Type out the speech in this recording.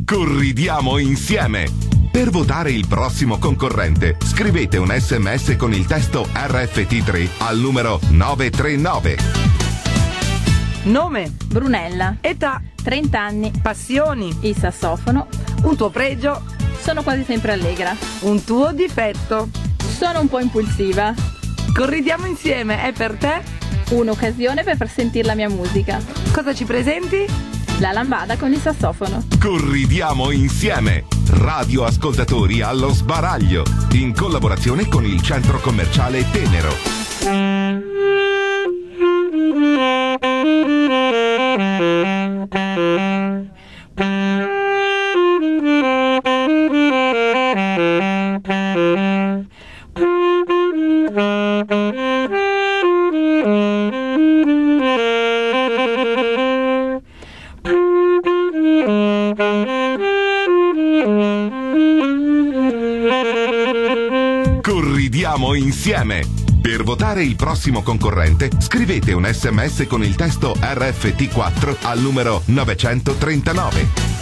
Corridiamo insieme! Per votare il prossimo concorrente, scrivete un SMS con il testo RFT3 al numero 939. Nome? Brunella. Età? 30 anni. Passioni? Il sassofono. Un tuo pregio? Sono quasi sempre allegra. Un tuo difetto? Sono un po' impulsiva. Corridiamo insieme, è per te? Un'occasione per far sentire la mia musica. Cosa ci presenti? La lambada con il sassofono. Corridiamo insieme! Radio ascoltatori allo sbaraglio, in collaborazione con il centro commerciale Tenero. Corridiamo insieme! Per votare il prossimo concorrente, scrivete un SMS con il testo RFT4 al numero 939.